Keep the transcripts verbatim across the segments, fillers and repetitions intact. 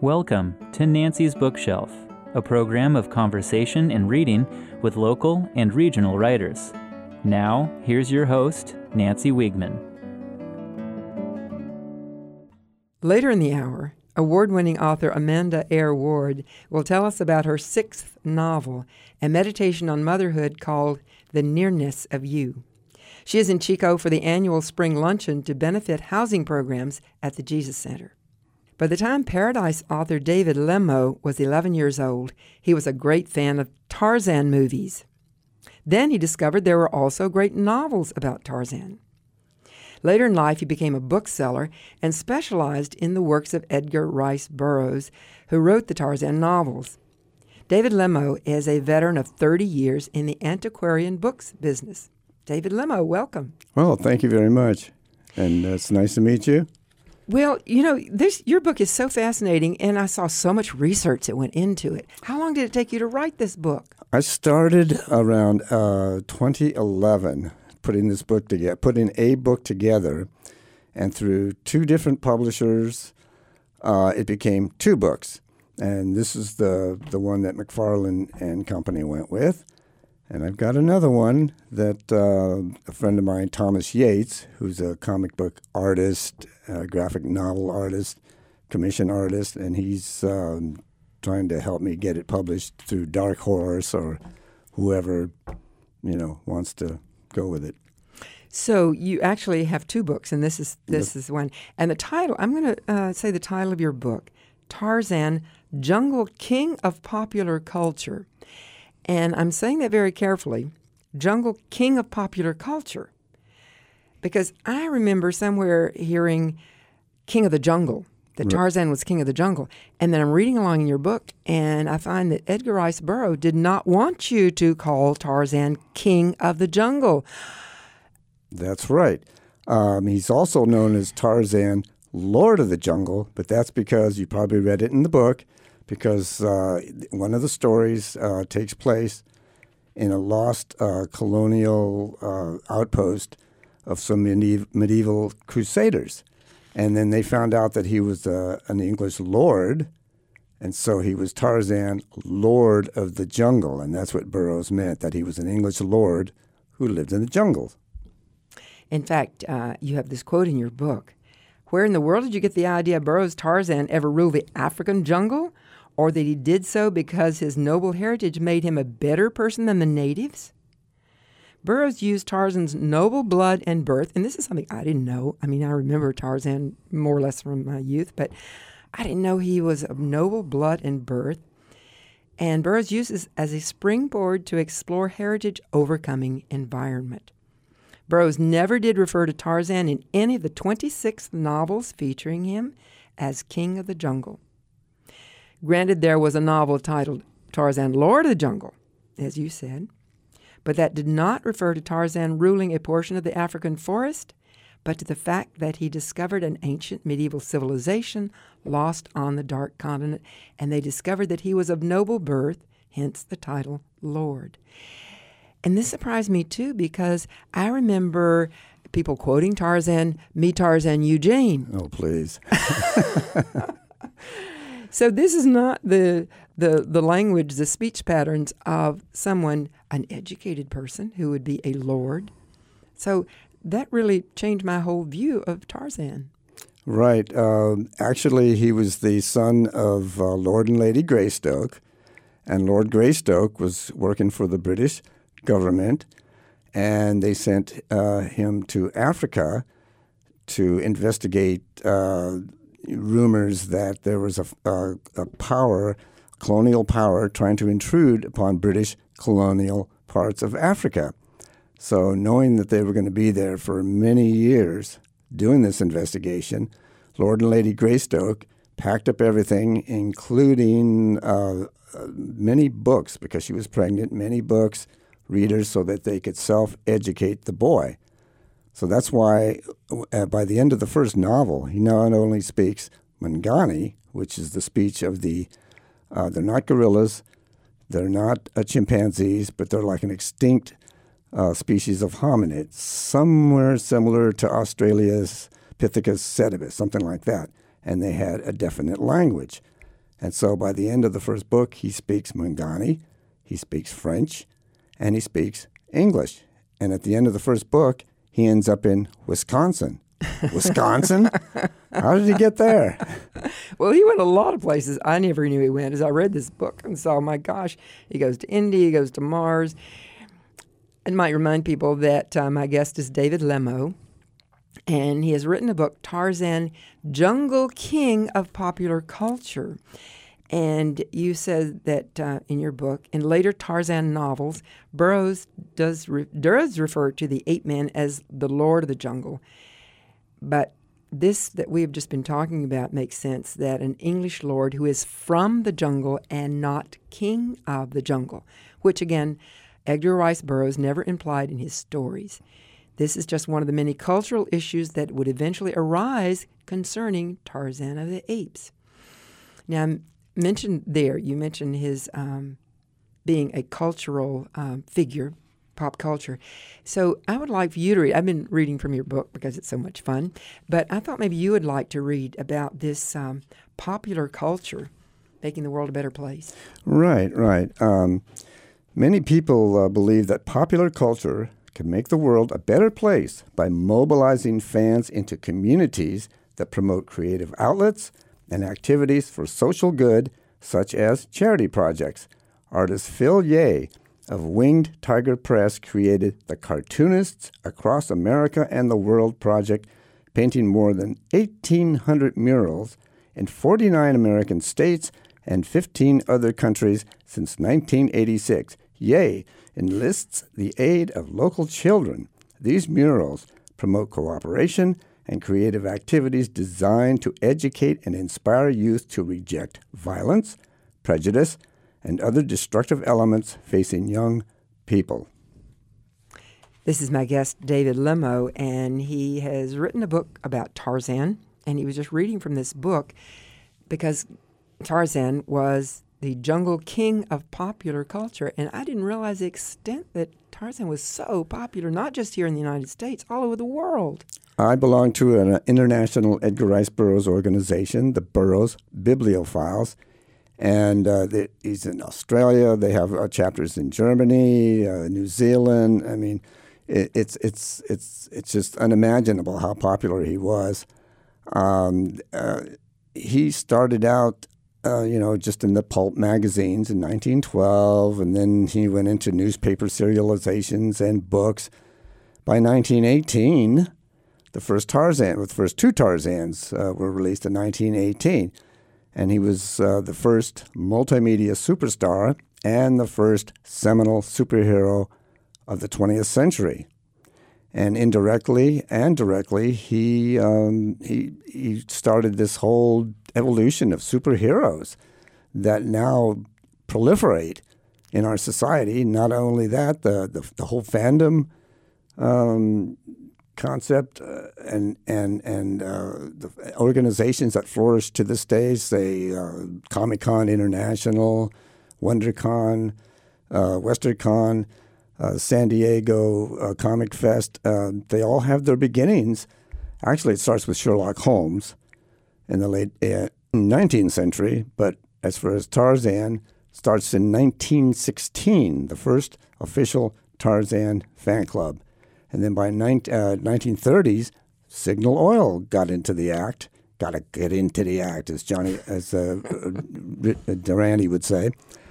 Welcome to Nancy's Bookshelf, a program of conversation and reading with local and regional writers. Now, here's your host, Nancy Wiegman. Later in the hour, award-winning author Amanda Eyre Ward will tell us about her sixth novel, a meditation on motherhood called The Nearness of You. She is in Chico for the annual spring luncheon to benefit housing programs at the Jesus Center. By the time Paradise author David Lemo was eleven years old, he was a great fan of Tarzan movies. Then he discovered there were also great novels about Tarzan. Later in life, he became a bookseller and specialized in the works of Edgar Rice Burroughs, who wrote the Tarzan novels. David Lemo is a veteran of thirty years in the antiquarian books business. David Lemo, welcome. Well, thank you very much. And uh, it's nice to meet you. Well, you know, this your book is so fascinating, and I saw so much research that went into it. How long did it take you to write this book? I started around uh, twenty eleven putting this book together, putting a book together, and through two different publishers, uh, it became two books. And this is the, the one that McFarlane and Company went with. And I've got another one that uh, a friend of mine, Thomas Yates, who's a comic book artist, uh, graphic novel artist, commission artist, and he's um, trying to help me get it published through Dark Horse or whoever, you know, wants to go with it. So you actually have two books, and this is this yep. is one. And the title, I'm going to uh, say the title of your book, Tarzan, Jungle King of Popular Culture. And I'm saying that very carefully, Jungle King of Popular Culture, because I remember somewhere hearing King of the Jungle, that Tarzan was King of the Jungle. And then I'm reading along in your book, and I find that Edgar Rice Burroughs did not want you to call Tarzan King of the Jungle. That's right. Um, he's also known as Tarzan, Lord of the Jungle, but that's because you probably read it in the book, because uh, one of the stories uh, takes place in a lost uh, colonial uh, outpost of some medieval, medieval crusaders. And then they found out that he was uh, an English lord, and so he was Tarzan, Lord of the Jungle, and that's what Burroughs meant, that he was an English lord who lived in the jungle. In fact, uh, you have this quote in your book. Where in the world did you get the idea Burroughs' Tarzan ever ruled the African jungle? Or that he did so because his noble heritage made him a better person than the natives? Burroughs used Tarzan's noble blood and birth, and this is something I didn't know. I mean, I remember Tarzan more or less from my youth, but I didn't know he was of noble blood and birth. And Burroughs uses as a springboard to explore heritage overcoming environment. Burroughs never did refer to Tarzan in any of the twenty-six novels featuring him as King of the Jungle. Granted, there was a novel titled Tarzan, Lord of the Jungle, as you said, but that did not refer to Tarzan ruling a portion of the African forest, but to the fact that he discovered an ancient medieval civilization lost on the Dark Continent, and they discovered that he was of noble birth, hence the title Lord. And this surprised me, too, because I remember people quoting Tarzan, me Tarzan Eugene. Oh, please. So this is not the, the the language, the speech patterns of someone, an educated person who would be a lord. So that really changed my whole view of Tarzan. Right. Um, actually, he was the son of uh, Lord and Lady Greystoke, and Lord Greystoke was working for the British government, and they sent uh, him to Africa to investigate uh rumors that there was a, a, a power, colonial power, trying to intrude upon British colonial parts of Africa. So knowing that they were going to be there for many years doing this investigation, Lord and Lady Greystoke packed up everything, including uh, many books, because she was pregnant, many books, readers, so that they could self-educate the boy. So that's why uh, by the end of the first novel, he not only speaks Mangani, which is the speech of the, uh, they're not gorillas, they're not uh, chimpanzees, but they're like an extinct uh, species of hominid, somewhere similar to Australia's Pithecus sedibus, something like that. And they had a definite language. And so by the end of the first book, he speaks Mangani, he speaks French, and he speaks English. And at the end of the first book, he ends up in Wisconsin. Wisconsin? How did he get there? Well, he went a lot of places I never knew he went. As I read this book and saw, my gosh, he goes to India, he goes to Mars. I might remind people that uh, my guest is David Lemo, and he has written a book, Tarzan, Jungle King of Popular Culture. And you said that uh, in your book, in later Tarzan novels, Burroughs does, re- does refer to the ape man as the Lord of the Jungle. But this that we have just been talking about makes sense, that an English lord who is from the jungle and not king of the jungle, which again, Edgar Rice Burroughs never implied in his stories. This is just one of the many cultural issues that would eventually arise concerning Tarzan of the Apes. Now, mentioned there, you mentioned his um, being a cultural um, figure, pop culture. So I would like for you to read. I've been reading from your book because it's so much fun, but I thought maybe you would like to read about this um, popular culture making the world a better place. Right, right. Um, many people uh, believe that popular culture can make the world a better place by mobilizing fans into communities that promote creative outlets and activities for social good, such as charity projects. Artist Phil Ye of Winged Tiger Press created the Cartoonists Across America and the World project, painting more than eighteen hundred murals in forty-nine American states and fifteen other countries since nineteen eighty-six. Ye enlists the aid of local children. These murals promote cooperation and creative activities designed to educate and inspire youth to reject violence, prejudice, and other destructive elements facing young people. This is my guest, David Lemo, and he has written a book about Tarzan, and he was just reading from this book because Tarzan was the jungle king of popular culture, and I didn't realize the extent that Tarzan was so popular, not just here in the United States, all over the world. I belong to an international Edgar Rice Burroughs organization, the Burroughs Bibliophiles, and uh, they, he's in Australia. They have uh, chapters in Germany, uh, New Zealand. I mean, it, it's it's it's it's just unimaginable how popular he was. Um, uh, he started out, uh, you know, just in the pulp magazines in nineteen twelve, and then he went into newspaper serializations and books. By nineteen eighteen, the first Tarzan, the first two Tarzans uh, were released in nineteen eighteen. And he was uh, the first multimedia superstar and the first seminal superhero of the twentieth century. And indirectly and directly, he um, he he started this whole evolution of superheroes that now proliferate in our society. Not only that, the the, the whole fandom um, concept uh, and and and uh, the organizations that flourish to this day, say uh, Comic-Con International, WonderCon, uh, WesternCon, uh, San Diego uh, Comic Fest, uh, they all have their beginnings. Actually, it starts with Sherlock Holmes in the late uh, nineteenth century, but as far as Tarzan, starts in nineteen sixteen, the first official Tarzan fan club. And then by uh, nineteen thirties, Signal Oil got into the act. Got to get into the act, as Johnny, as uh, Durante would say.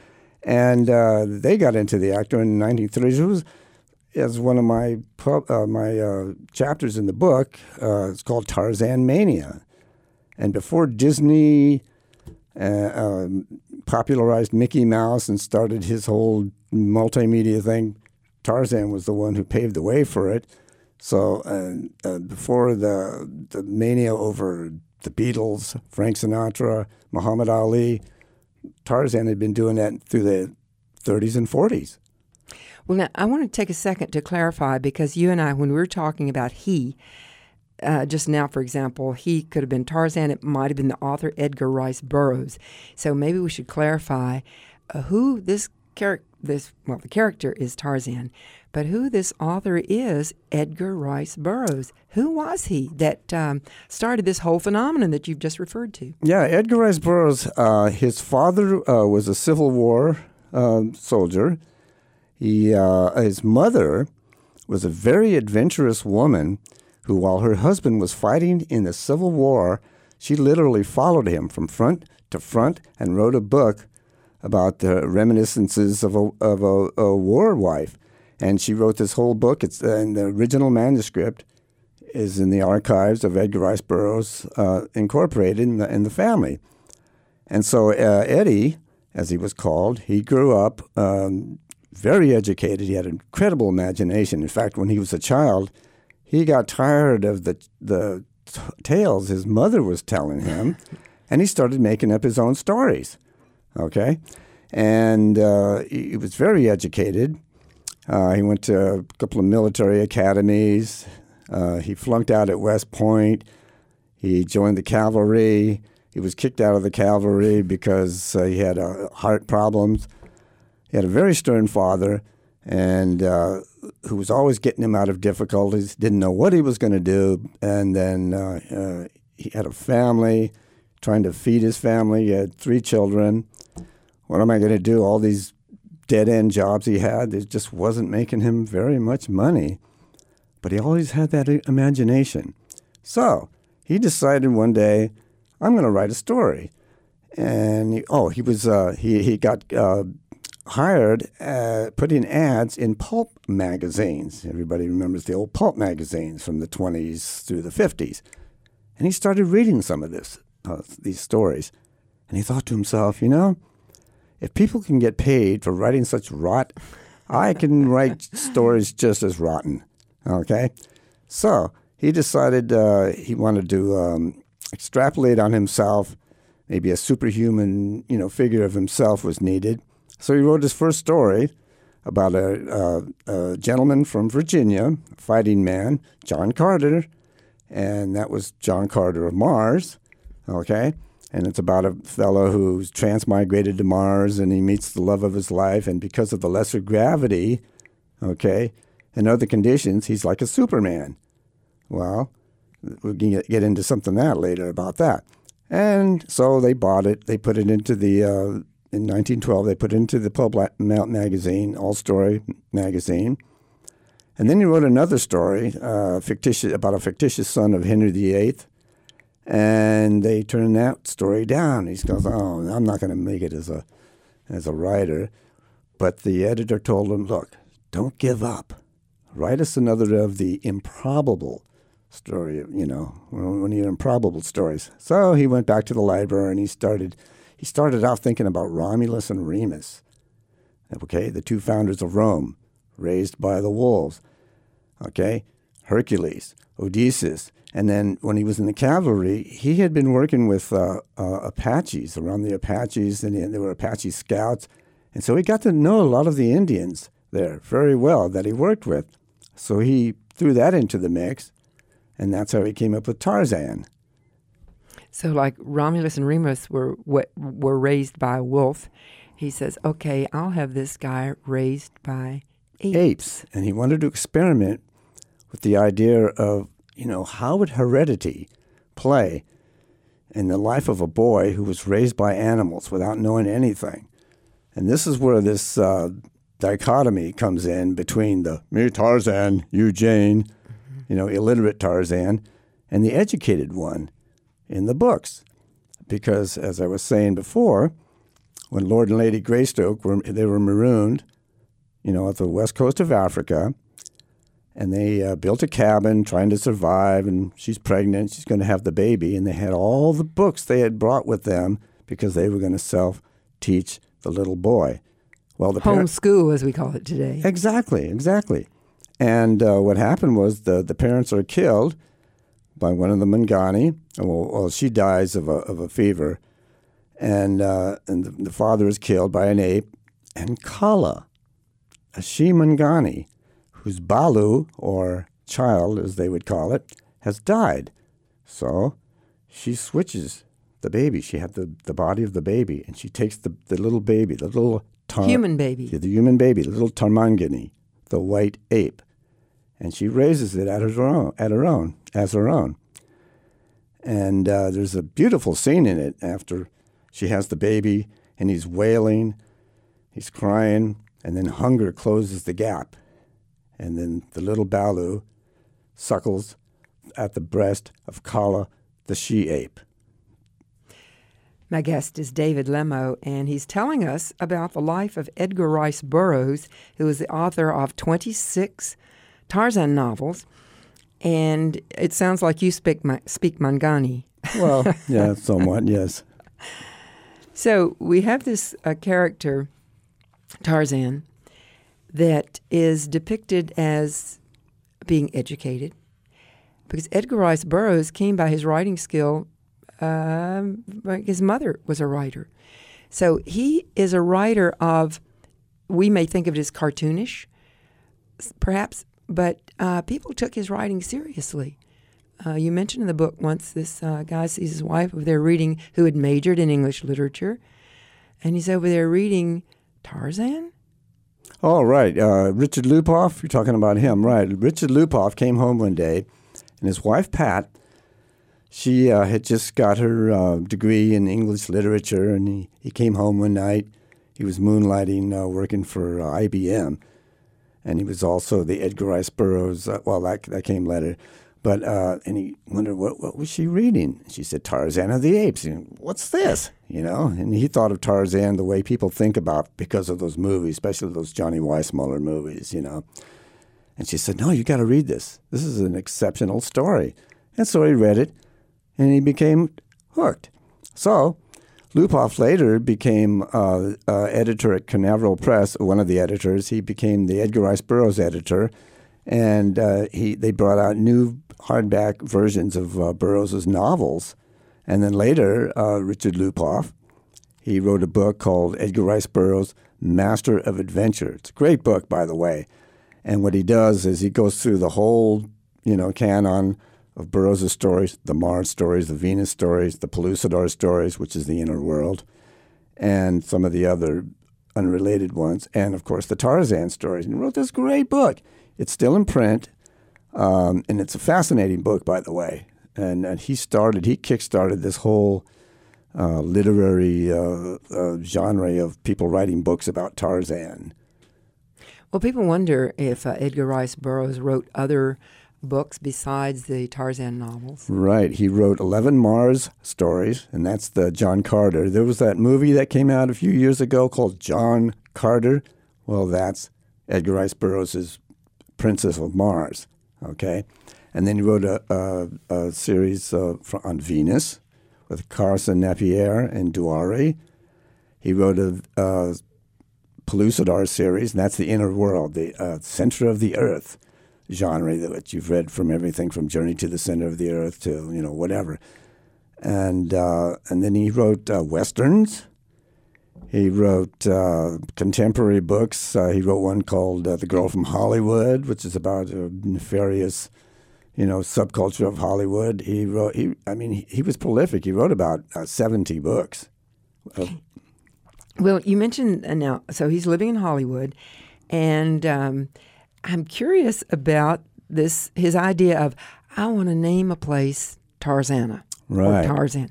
And uh, they got into the act during the nineteen thirties. It was, as one of my pub, uh, my uh, chapters in the book, uh, it's called Tarzan Mania. And before Disney uh, um, popularized Mickey Mouse and started his whole multimedia thing, Tarzan was the one who paved the way for it. So uh, uh, before the the mania over the Beatles, Frank Sinatra, Muhammad Ali, Tarzan had been doing that through the thirties and forties. Well, now, I want to take a second to clarify, because you and I, when we were talking about he, uh, just now, for example, he could have been Tarzan. It might have been the author Edgar Rice Burroughs. So maybe we should clarify uh, who this character, this, well, the character is Tarzan, but who this author is, Edgar Rice Burroughs. Who was he that um, started this whole phenomenon that you've just referred to? Yeah, Edgar Rice Burroughs, uh, his father uh, was a Civil War uh, soldier. He, uh, his mother was a very adventurous woman who, while her husband was fighting in the Civil War, she literally followed him from front to front and wrote a book about the reminiscences of a, of a, a war wife. And she wrote this whole book. It's uh, and the original manuscript is in the archives of Edgar Rice Burroughs, uh, incorporated in the, in the family. And so uh, Eddie, as he was called, he grew up um, very educated. He had an incredible imagination. In fact, when he was a child, he got tired of the the t- tales his mother was telling him, and he started making up his own stories. Okay, and uh, he, he was very educated. Uh, he went to a couple of military academies. Uh, he flunked out at West Point. He joined the cavalry. He was kicked out of the cavalry because uh, he had uh, heart problems. He had a very stern father, and uh, who was always getting him out of difficulties, didn't know what he was going to do. And then uh, uh, he had a family, trying to feed his family. He had three children. What am I going to do? All these dead-end jobs he had, it just wasn't making him very much money. But he always had that imagination. So he decided one day, I'm going to write a story. And, he, oh, he was uh, he, he got uh, hired uh, putting ads in pulp magazines. Everybody remembers the old pulp magazines from the twenties through the fifties. And he started reading some of this, uh, these stories. And he thought to himself, you know, if people can get paid for writing such rot, I can write stories just as rotten, okay? So he decided uh, he wanted to um, extrapolate on himself. Maybe a superhuman, you know, figure of himself was needed. So he wrote his first story about a, a, a gentleman from Virginia, a fighting man, John Carter, and that was John Carter of Mars, okay? And it's about a fellow who's transmigrated to Mars, and he meets the love of his life, and because of the lesser gravity, okay, and other conditions, he's like a Superman. Well, we can get, get into something that later about that. And so they bought it. They put it into the, uh, in nineteen twelve, they put it into the Pulp magazine, All-Story magazine. And then he wrote another story uh, fictitious about a fictitious son of Henry the Eighth. And they turned that story down. He goes, oh, I'm not going to make it as a as a writer. But the editor told him, look, don't give up. Write us another of the improbable story, you know, one of your improbable stories. So he went back to the library and he started, he started off thinking about Romulus and Remus, okay, the two founders of Rome, raised by the wolves, okay, Hercules, Odysseus. And then when he was in the cavalry, he had been working with uh, uh, Apaches, around the Apaches, and, and there were Apache scouts. And so he got to know a lot of the Indians there very well that he worked with. So he threw that into the mix, and that's how he came up with Tarzan. So like Romulus and Remus were were raised by a wolf. He says, okay, I'll have this guy raised by apes. Apes. And he wanted to experiment with the idea of, you know, how would heredity play in the life of a boy who was raised by animals without knowing anything? And this is where this uh, dichotomy comes in between the me Tarzan, you Jane, mm-hmm. you know, illiterate Tarzan, and the educated one in the books. Because, as I was saying before, when Lord and Lady Greystoke, were they were marooned, you know, at the west coast of Africa, and they uh, built a cabin trying to survive, and she's pregnant, she's going to have the baby, and they had all the books they had brought with them because they were going to self-teach the little boy. Well, the homeschool, as we call it today. Exactly, exactly. And uh, what happened was the, the parents are killed by one of the Mangani. Well, well she dies of a, of a fever, and, uh, and the, the father is killed by an ape, and Kala, a she-Mangani, whose Balu, or child, as they would call it, has died. So she switches the baby. She had the, the body of the baby, and she takes the, the little baby, the little tar- human baby. The human baby, little Tarmangani, the white ape. And she raises it at her own, at her own, as her own. And uh, there's a beautiful scene in it after she has the baby, and he's wailing, he's crying, and then hunger closes the gap. And then the little Balu suckles at the breast of Kala, the she-ape. My guest is David Lemo, and he's telling us about the life of Edgar Rice Burroughs, who is the author of twenty-six Tarzan novels. And it sounds like you speak speak Mangani. Well, yeah, somewhat, yes. So we have this uh, character, Tarzan, that is depicted as being educated, because Edgar Rice Burroughs came by his writing skill. Um, his mother was a writer. So he is a writer of, we may think of it as cartoonish, perhaps, but uh, people took his writing seriously. Uh, you mentioned in the book once this uh, guy sees his wife over there reading, who had majored in English literature, and he's over there reading Tarzan? Oh, right. Uh, Richard Lupoff, you're talking about him, right. Richard Lupoff came home one day, and his wife, Pat, she uh, had just got her uh, degree in English literature, and he, he came home one night. He was moonlighting, uh, working for uh, I B M, and he was also the Edgar Rice Burroughs, uh, well, that, that came later. But uh, and he wondered, what what was she reading? She said, Tarzan of the Apes. And, what's this? You know, and he thought of Tarzan the way people think about because of those movies, especially those Johnny Weissmuller movies, you know. And she said, no, you got to read this. This is an exceptional story. And so he read it, and he became hooked. So Lupoff later became uh, uh, editor at Canaveral Press, one of the editors. He became the Edgar Rice Burroughs editor, and uh, he they brought out new hardback versions of uh, Burroughs' novels. And then later, uh, Richard Lupoff, he wrote a book called Edgar Rice Burroughs, Master of Adventure. It's a great book, by the way. And what he does is he goes through the whole, you know, canon of Burroughs' stories, the Mars stories, the Venus stories, the Pellucidar stories, which is the inner world, and some of the other unrelated ones, and, of course, the Tarzan stories. And he wrote this great book. It's still in print, um, and it's a fascinating book, by the way. And, and he started, he kick-started this whole uh, literary uh, uh, genre of people writing books about Tarzan. Well, people wonder if uh, Edgar Rice Burroughs wrote other books besides the Tarzan novels. Right. He wrote eleven Mars stories, and that's the John Carter. There was that movie that came out a few years ago called John Carter. Well, that's Edgar Rice Burroughs' Princess of Mars, okay? And then he wrote a, a, a series uh, on Venus with Carson Napier and Duary. He wrote a, a Pellucidar series, and that's the inner world, the uh, center of the earth genre that you've read from everything from Journey to the Center of the Earth to, you know, whatever. And uh, and then he wrote uh, Westerns. He wrote uh, contemporary books. Uh, he wrote one called uh, The Girl from Hollywood, which is about a nefarious, you know, subculture of Hollywood. He wrote, he, I mean, he, he was prolific. He wrote about uh, seventy books. Uh, Well, you mentioned uh, now, so he's living in Hollywood, and um, I'm curious about this, his idea of, I want to name a place Tarzana, right. or Tarzan.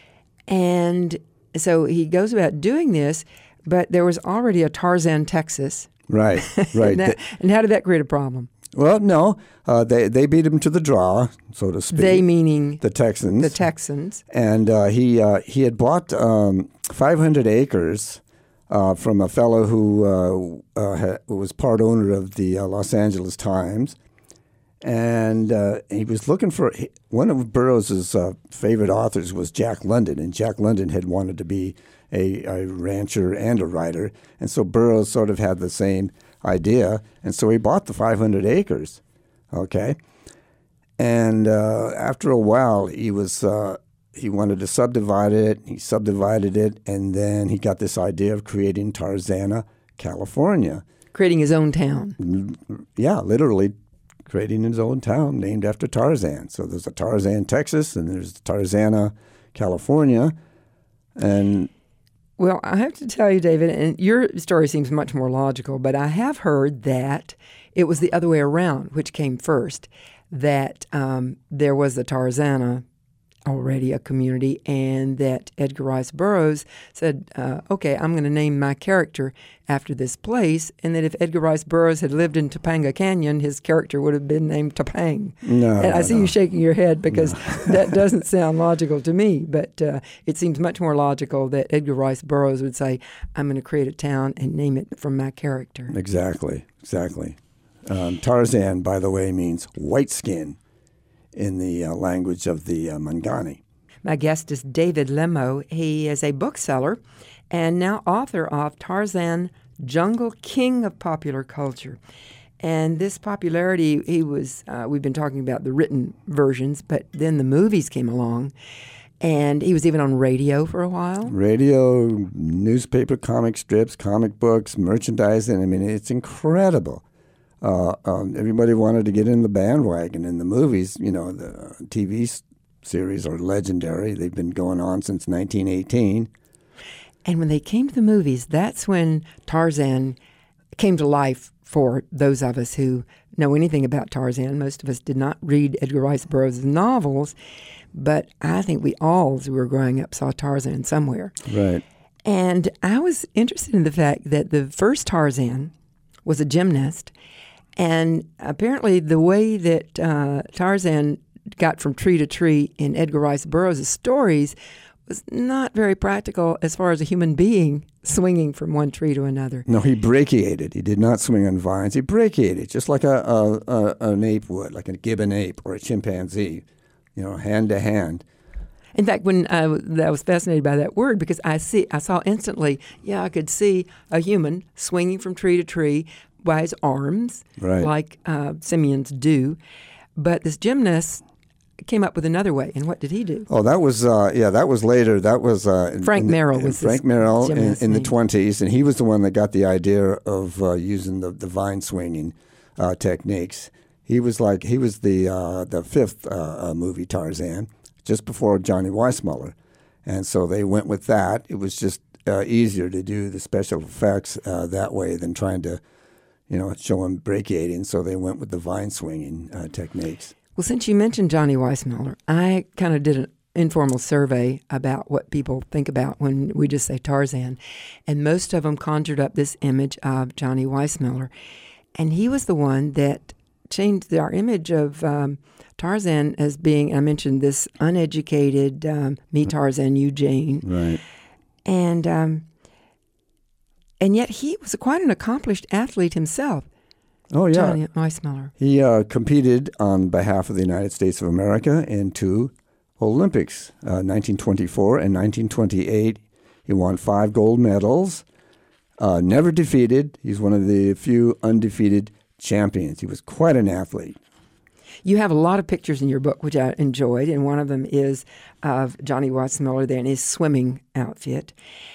And so he goes about doing this, but there was already a Tarzan, Texas. Right, right. and, that, and how did that create a problem? Well, no, uh, they they beat him to the draw, so to speak. They meaning the Texans. The Texans, and uh, he uh, he had bought um, five hundred acres uh, from a fellow who uh, uh, ha- was part owner of the uh, Los Angeles Times, and uh, he was looking for he, one of Burroughs' uh, favorite authors was Jack London, and Jack London had wanted to be a, a rancher and a writer, and so Burroughs sort of had the same idea, and so he bought the five hundred acres, okay? And uh, after a while, he was uh, he wanted to subdivide it. He subdivided it, and then he got this idea of creating Tarzana, California. Creating his own town. Yeah, literally creating his own town named after Tarzan. So there's a Tarzan, Texas, and there's Tarzana, California, and... Well, I have to tell you, David, and your story seems much more logical, but I have heard that it was the other way around, which came first, that um, there was the Tarzana already a community, and that Edgar Rice Burroughs said, uh, okay, I'm going to name my character after this place, and that if Edgar Rice Burroughs had lived in Topanga Canyon, his character would have been named Topang. No, and I no, see no. you shaking your head because No. that doesn't sound logical to me, but uh, it seems much more logical that Edgar Rice Burroughs would say, I'm going to create a town and name it from my character. Exactly, exactly. Um, Tarzan, by the way, means white skin in the uh, language of the uh, Mangani. My guest is David Lemo. He is a bookseller and now author of Tarzan, Jungle King of Popular Culture. And this popularity, he was, uh, we've been talking about the written versions, but then the movies came along, and he was even on radio for a while. Radio, newspaper, comic strips, comic books, merchandising. I mean, it's incredible. Uh, um, everybody wanted to get in the bandwagon. In the movies, you know, the T V s- series are legendary. They've been going on since nineteen eighteen. And when they came to the movies, that's when Tarzan came to life for those of us who know anything about Tarzan. Most of us did not read Edgar Rice Burroughs' novels, but I think we all, as we were growing up, saw Tarzan somewhere. Right. And I was interested in the fact that the first Tarzan was a gymnast, and apparently the way that uh, Tarzan got from tree to tree in Edgar Rice Burroughs' stories was not very practical as far as a human being swinging from one tree to another. No, he brachiated. He did not swing on vines. He brachiated, just like a, a, a an ape would, like a gibbon ape or a chimpanzee, you know, hand to hand. In fact, when I, w- I was fascinated by that word because I see, I saw instantly, yeah, I could see a human swinging from tree to tree by his arms, Right. like uh, simians do. But this gymnast came up with another way. And what did he do? Oh, that was uh, yeah, that was later. That was uh, in- Frank in the- Merrill in was Frank this Merrill in, gymnast's in the name. twenties, and he was the one that got the idea of uh, using the, the vine swinging uh, techniques. He was like he was the uh, the fifth uh, uh, movie Tarzan, just before Johnny Weissmuller, and so they went with that. It was just uh, easier to do the special effects uh, that way than trying to, you know, show him brachiating. So they went with the vine swinging uh, techniques. Well, since you mentioned Johnny Weissmuller, I kind of did an informal survey about what people think about when we just say Tarzan. And most of them conjured up this image of Johnny Weissmuller. And he was the one that changed our image of um, Tarzan as being, I mentioned this uneducated, um, me Tarzan, you Jane. Right. And, um, and yet he was quite an accomplished athlete himself, Oh yeah. Johnny Weissmuller. He uh, competed on behalf of the United States of America in two Olympics, uh, nineteen twenty-four and nineteen twenty-eight. He won five gold medals, uh, never defeated. He's one of the few undefeated champions. He was quite an athlete. You have a lot of pictures in your book, which I enjoyed, and one of them is of Johnny Weissmuller there in his swimming outfit.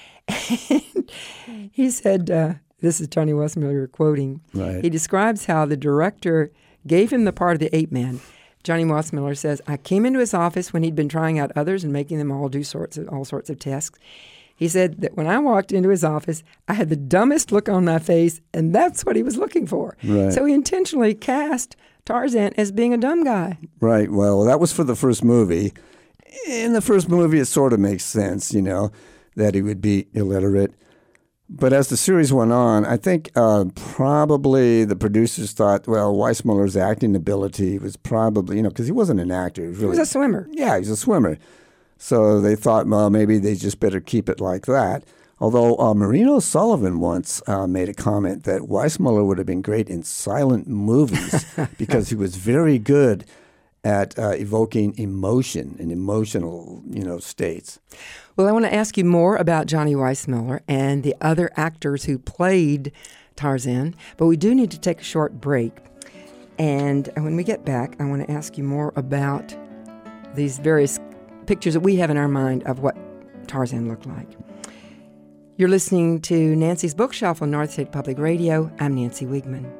And he said, uh, this is Johnny Weissmuller quoting, Right. he describes how the director gave him the part of the ape man. Johnny Weissmuller says, I came into his office when he'd been trying out others and making them all do sorts of all sorts of tests. He said that when I walked into his office, I had the dumbest look on my face, and that's what he was looking for. Right. So he intentionally cast Tarzan as being a dumb guy. Right. Well, that was for the first movie. In the first movie, it sort of makes sense, you know, that he would be illiterate. But as the series went on, I think uh, probably the producers thought, well, Weissmuller's acting ability was probably, you know, because he wasn't an actor. He was, He really, was a swimmer. Yeah, he's a swimmer. So they thought, well, maybe they just better keep it like that. Although uh, Marino Sullivan once uh, made a comment that Weissmuller would have been great in silent movies because he was very good at uh, evoking emotion and emotional, you know, states. Well, I want to ask you more about Johnny Weissmuller and the other actors who played Tarzan, but we do need to take a short break. And when we get back, I want to ask you more about these various pictures that we have in our mind of what Tarzan looked like. You're listening to Nancy's Bookshelf on North State Public Radio. I'm Nancy Wiegman.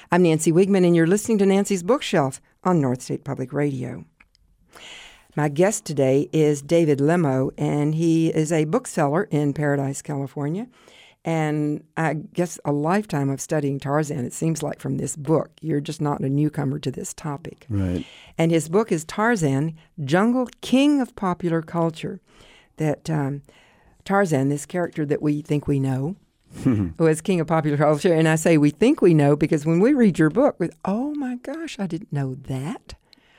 I'm Nancy Wigman, and you're listening to Nancy's Bookshelf on North State Public Radio. My guest today is David Lemo, and he is a bookseller in Paradise, California. And I guess a lifetime of studying Tarzan, it seems like, from this book. You're just not a newcomer to this topic. Right. And his book is Tarzan, Jungle King of Popular Culture. That um, Tarzan, this character that we think we know, was king of popular culture. And I say we think we know because when we read your book, we, oh my gosh, I didn't know that.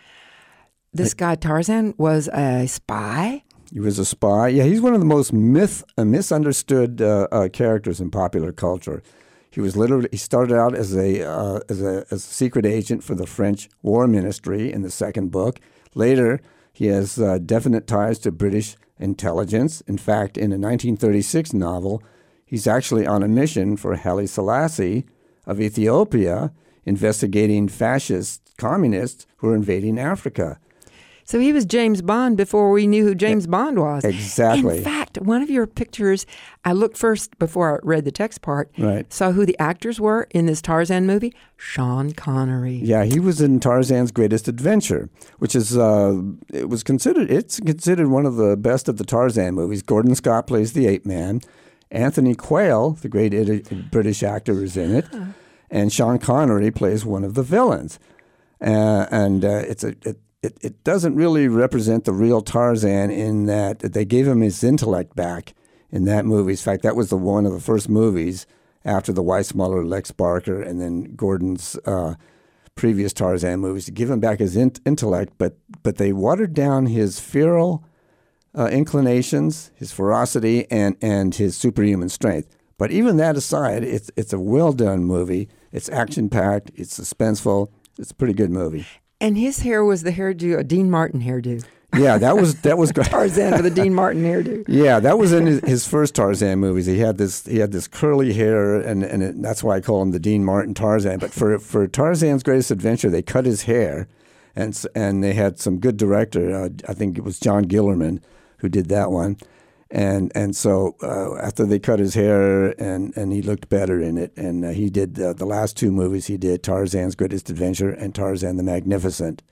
This guy Tarzan was a spy. He was a spy. Yeah, he's one of the most myth, uh, misunderstood uh, uh, characters in popular culture. He was literally he started out as a uh, as a as a secret agent for the French War Ministry in the second book. Later, he has uh, definite ties to British intelligence. In fact, in a nineteen thirty-six novel, he's actually on a mission for Haile Selassie of Ethiopia, investigating fascist communists who are invading Africa. So he was James Bond before we knew who James Bond was. Exactly. In fact, one of your pictures, I looked first before I read the text part, right. saw who the actors were in this Tarzan movie, Sean Connery. Yeah, he was in Tarzan's Greatest Adventure, which is, uh, it was considered, it's considered one of the best of the Tarzan movies. Gordon Scott plays the ape man. Anthony Quayle, the great Id- British actor, is in it. Huh. And Sean Connery plays one of the villains. Uh, and uh, it's a... It, It, it doesn't really represent the real Tarzan in that they gave him his intellect back in that movie. In fact, that was the one of the first movies after the Weissmuller, Lex Barker, and then Gordon's uh, previous Tarzan movies to give him back his in- intellect, but but they watered down his feral uh, inclinations, his ferocity, and, and his superhuman strength. But even that aside, it's it's a well-done movie. It's action-packed. It's suspenseful. It's a pretty good movie. And his hair was the hairdo, a Dean Martin hairdo. Yeah, that was that was great. Tarzan with a Dean Martin hairdo. Yeah, that was in his, his first Tarzan movies. He had this he had this curly hair, and and it, that's why I call him the Dean Martin Tarzan. But for for Tarzan's Greatest Adventure, they cut his hair, and and they had some good director. Uh, I think it was John Gillerman who did that one. And and so uh, after they cut his hair, and, and he looked better in it, and uh, he did uh, the last two movies he did, Tarzan's Greatest Adventure and Tarzan the Magnificent.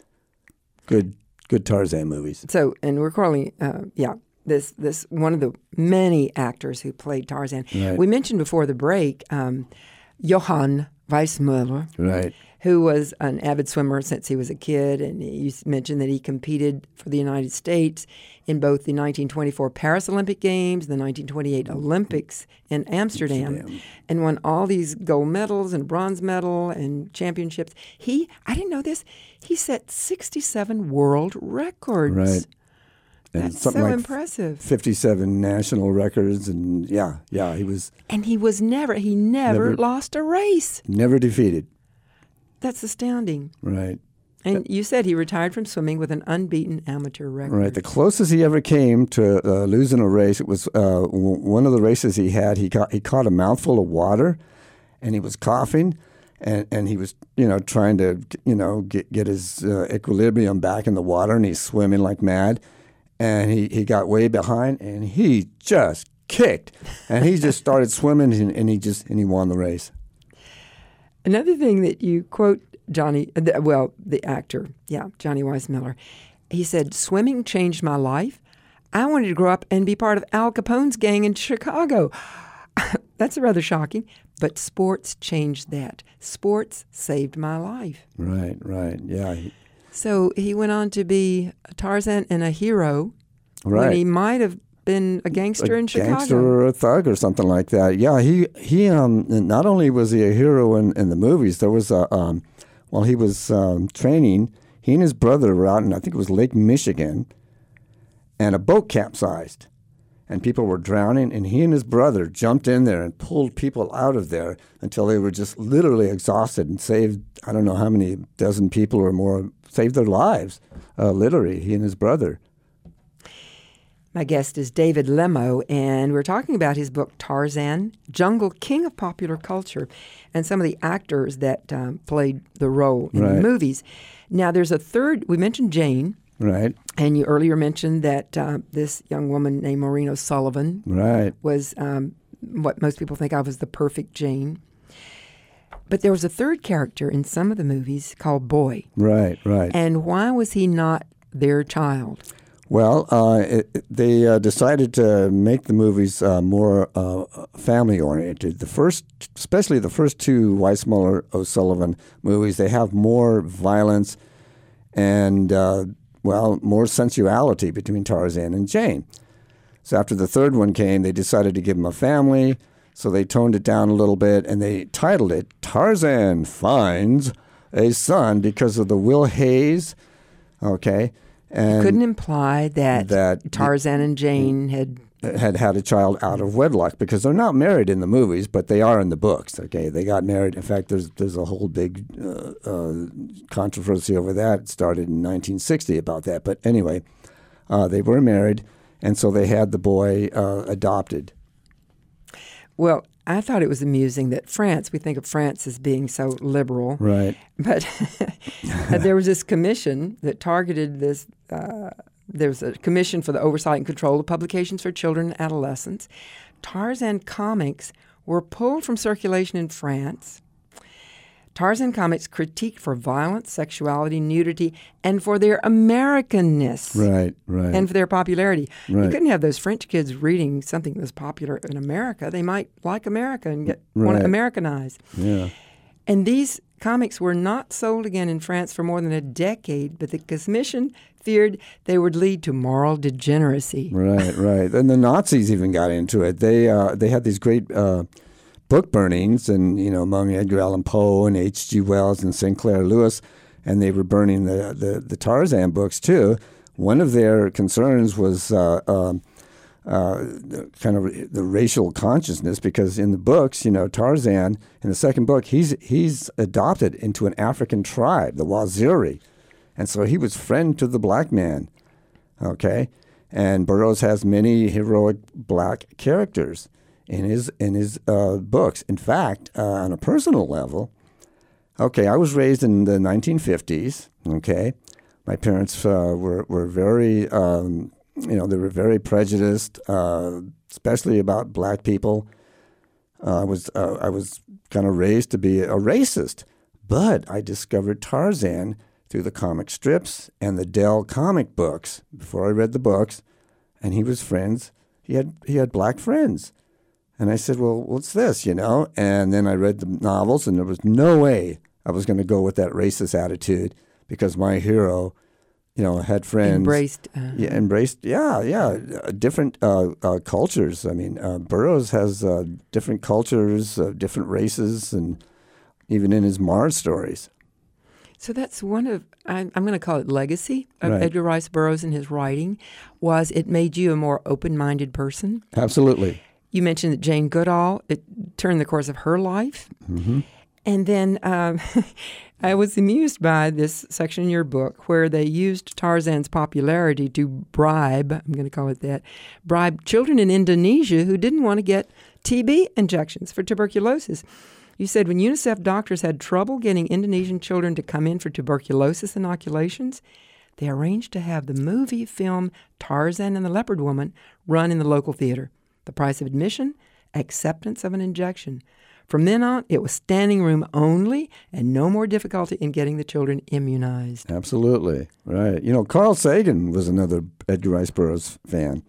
Good good Tarzan movies. So, and we're calling, uh, yeah, this this one of the many actors who played Tarzan. Right. We mentioned before the break, um, Johann Weissmuller, right, who was an avid swimmer since he was a kid, and you mentioned that he competed for the United States in both the nineteen twenty-four Paris Olympic Games, the nineteen twenty-eight Olympics in Amsterdam, Amsterdam, and won all these gold medals and bronze medal and championships. He, I didn't know this, he set sixty-seven world records. Right. And That's something so like impressive. fifty-seven national records, and yeah, yeah, he was... And he was never, he never, never lost a race. Never defeated. That's astounding. Right. And you said he retired from swimming with an unbeaten amateur record. Right. The closest he ever came to uh, losing a race, it was uh, w- one of the races he had. He caught, he caught a mouthful of water, and he was coughing, and, and he was, you know, trying to, you know, get, get his uh, equilibrium back in the water, and he's swimming like mad. And he, he got way behind, and he just kicked, and he just started swimming, and, and he just and he won the race. Another thing that you quote Johnny, well, the actor, yeah, Johnny Weissmuller, he said, "Swimming changed my life. I wanted to grow up and be part of Al Capone's gang in Chicago." That's rather shocking, but sports changed that. Sports saved my life. Right, right, yeah. So he went on to be a Tarzan and a hero, right. when he might have been a gangster a in Chicago. Gangster or a thug or something like that. Yeah, he he um not only was he a hero in, in the movies, there was a um while he was um, training, he and his brother were out in, I think it was Lake Michigan, and a boat capsized, and people were drowning, and he and his brother jumped in there and pulled people out of there until they were just literally exhausted and saved, I don't know how many dozen people or more, saved their lives, uh, literally, he and his brother. My guest is David Lemo, and we're talking about his book, Tarzan, Jungle King of Popular Culture, and some of the actors that um, played the role in right. the movies. Now, there's a third, we mentioned Jane. Right. And you earlier mentioned that uh, this young woman named Maureen O'Sullivan right. was um, what most people think of as the perfect Jane. But there was a third character in some of the movies called Boy. Right, right. And why was he not their child? Well, uh, it, they uh, decided to make the movies uh, more uh, family-oriented. The first, especially the first two Weissmuller O'Sullivan movies, they have more violence and, uh, well, more sensuality between Tarzan and Jane. So after the third one came, they decided to give him a family, so they toned it down a little bit, and they titled it Tarzan Finds a Son because of the Will Hayes, okay? And you couldn't imply that, that Tarzan and Jane had... had had a child out of wedlock, because they're not married in the movies, but they are in the books. Okay, they got married. In fact, there's there's a whole big uh, uh, controversy over that. It started in nineteen sixty about that. But anyway, uh, they were married, and so they had the boy uh, adopted. Well, I thought it was amusing that France, we think of France as being so liberal. Right. But there was this commission that targeted this. Uh, there was a commission for the oversight and control of publications for children and adolescents. Tarzan comics were pulled from circulation in France. Tarzan comics critiqued for violence, sexuality, nudity, and for their Americanness. Right, right. And for their popularity. Right. You couldn't have those French kids reading something that was popular in America. They might like America and get Right. want to Americanize. Yeah. And these comics were not sold again in France for more than a decade, but the commission feared they would lead to moral degeneracy. Right, right. And the Nazis even got into it. They uh, they had these great uh, book burnings, and you know, among Edgar Allan Poe and H G Wells and Sinclair Lewis, and they were burning the the, the Tarzan books too. One of their concerns was uh, um, uh, kind of the racial consciousness, because in the books, you know, Tarzan in the second book, he's he's adopted into an African tribe, the Waziri. And so he was friend to the black man, okay? And Burroughs has many heroic black characters in his in his uh, books. In fact, uh, on a personal level, okay, I was raised in the nineteen fifties, okay? My parents uh, were, were very, um, you know, they were very prejudiced, uh, especially about black people. Uh, I was uh, I was kind of raised to be a racist, but I discovered Tarzan through the comic strips and the Dell comic books before I read the books, and he was friends. He had he had black friends, and I said, "Well, what's this?" You know. And then I read the novels, and there was no way I was going to go with that racist attitude, because my hero, you know, had friends Embraced. Uh, yeah, embraced. Yeah, yeah, uh, different uh, uh, cultures. I mean, uh, Burroughs has uh, different cultures, uh, different races, and even in his Mars stories. So that's one of, I'm, I'm going to call it legacy of Right. Edgar Rice Burroughs in his writing, was it made you a more open-minded person. Absolutely. You mentioned that Jane Goodall, it turned the course of her life. Mm-hmm. And then um, I was amused by this section in your book where they used Tarzan's popularity to bribe, I'm going to call it that, bribe children in Indonesia who didn't want to get T B injections for tuberculosis. You said when UNICEF doctors had trouble getting Indonesian children to come in for tuberculosis inoculations, they arranged to have the movie film Tarzan and the Leopard Woman run in the local theater. The price of admission, acceptance of an injection. From then on, it was standing room only and no more difficulty in getting the children immunized. Absolutely. Right. You know, Carl Sagan was another Edgar Rice Burroughs fan.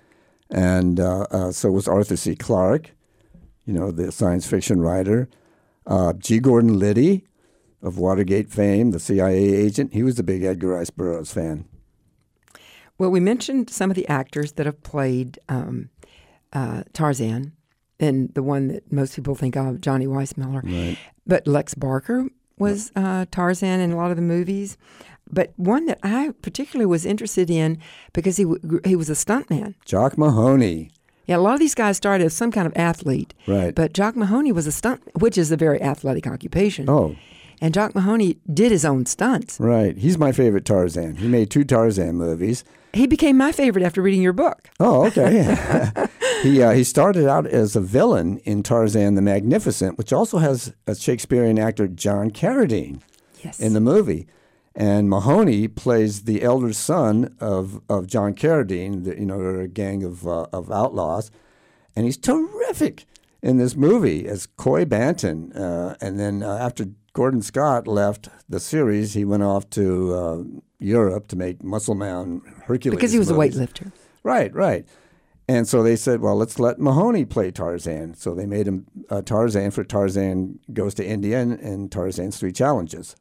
And uh, uh, so was Arthur C. Clarke, you know, the science fiction writer. Uh, G. Gordon Liddy of Watergate fame, the C I A agent, he was a big Edgar Rice Burroughs fan. Well, we mentioned some of the actors that have played um, uh, Tarzan, and the one that most people think of, Johnny Weissmuller. Right. But Lex Barker was uh, Tarzan in a lot of the movies. But one that I particularly was interested in because he w- he was a stuntman. Jock Mahoney. Yeah, a lot of these guys started as some kind of athlete. Right. But Jock Mahoney was a stunt, which is a very athletic occupation. Oh. And Jock Mahoney did his own stunts. Right. He's my favorite Tarzan. He made two Tarzan movies. He became my favorite after reading your book. Oh, okay. he uh, he started out as a villain in Tarzan the Magnificent, which also has a Shakespearean actor, John Carradine, Yes. in the movie. And Mahoney plays the elder son of, of John Carradine. The, you know, they're a gang of uh, of outlaws, and he's terrific. in this movie as Coy Banton. Uh, and then uh, after Gordon Scott left the series, he went off to uh, Europe to make Muscle Man, Hercules Because he was movies. a weightlifter. Right, right. And so they said, well, let's let Mahoney play Tarzan. So they made him uh, Tarzan for Tarzan Goes to India and, and Tarzan's Three Challenges.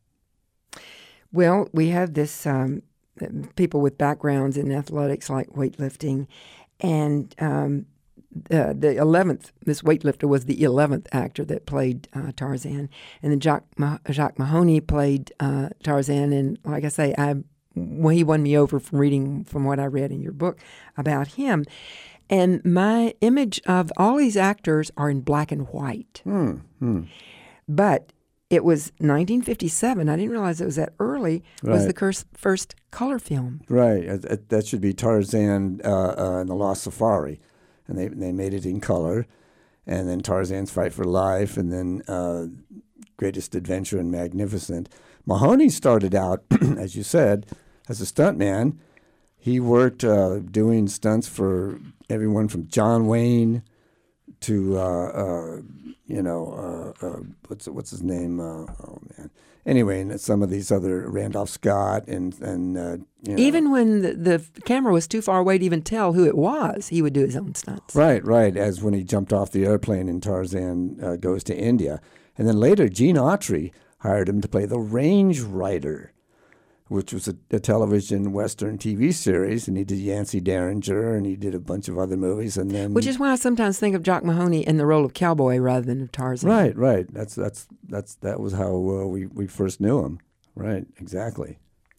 Well, we have this um, people with backgrounds in athletics like weightlifting, and um, uh, the eleventh, this weightlifter was the eleventh actor that played uh, Tarzan, and then Jacques, Mah- Jacques Mahoney played uh, Tarzan, and like I say, I well, he won me over from reading from what I read in your book about him, and my image of all these actors are in black and white, Hmm. hmm. but it was nineteen fifty-seven. I didn't realize it was that early. Was Right. the curs- first color film. Right. Uh, uh, That should be Tarzan uh, uh, and the Lost Safari. And they they made it in color. And then Tarzan's Fight for Life, and then uh, Greatest Adventure and Magnificent. Mahoney started out, as you said, as a stuntman. He worked uh, doing stunts for everyone from John Wayne to, uh, uh, you know, uh, uh, what's what's his name? Uh, oh, man. Anyway, and some of these other, Randolph Scott and, and uh, you know. Even when the, the camera was too far away to even tell who it was, he would do his own stunts. Right, right, as when he jumped off the airplane in Tarzan uh, Goes to India. And then later, Gene Autry hired him to play the Range Rider, which was a, a television Western T V series, and he did Yancey Derringer, and he did a bunch of other movies, and then Which is why I sometimes think of Jacques Mahoney in the role of cowboy rather than of Tarzan. right, right. That's that's that's that was how uh, we we first knew him. Right, exactly.